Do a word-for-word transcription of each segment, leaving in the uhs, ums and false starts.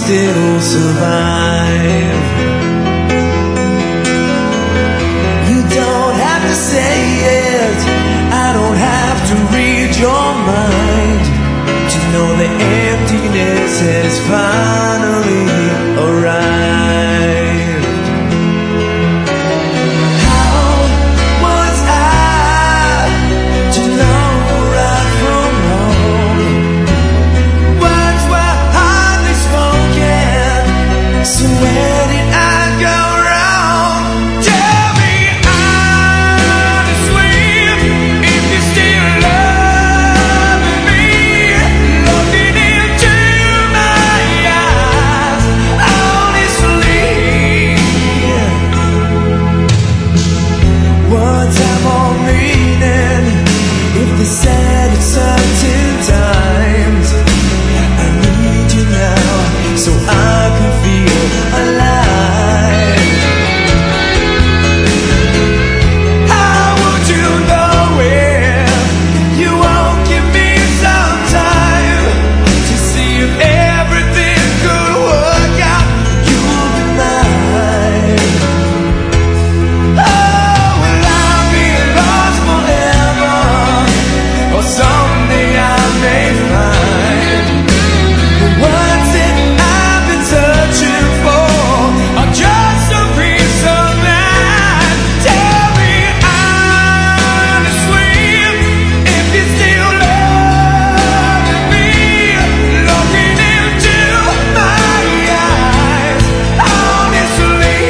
still survive. You don't have to say it, I don't have to read your mind to know the emptiness has finally arrived. How was I to know right from wrong? Words were hardly spoken, so where did I go wrong? Tell me honestly if you still love me. Looking into my eyes, honestly, words have more meaning if they said at certain times. I need you now so I can feel alive. How would you know if you won't give me some time to see if everything could work out? You'll be mine. Oh, will I be lost forever, or someday I may find the words that I've been searching for are just a peace of mind. Tell me honestly if you still love me. Looking into my eyes, honestly.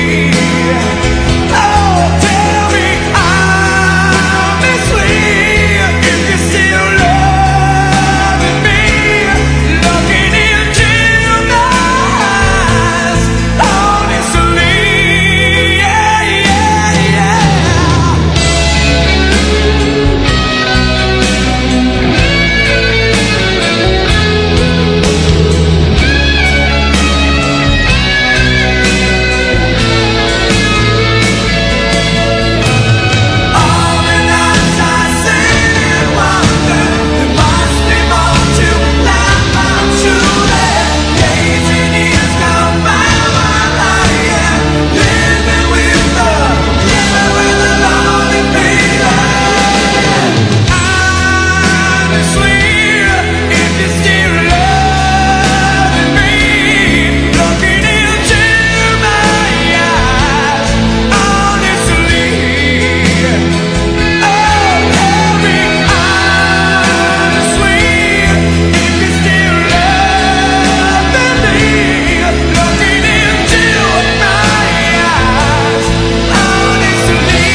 Oh, tell me honestly if you still love me. Looking into my eyes, honestly. Yeah, yeah, yeah. All the nights I sit and wonder, there must be more to life, I'm sure. Gazing years gone by while I am living with the, living with the lonely feeling. Honestly, if you still love me, looking into my eyes, honestly. Oh, tell me honestly if you still love me. Looking into my eyes, honestly.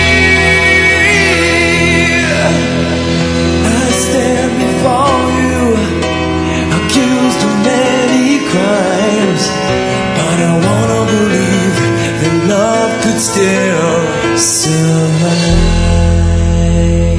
I stand before you, accused of many crimes, but I wanna believe that love could still survive.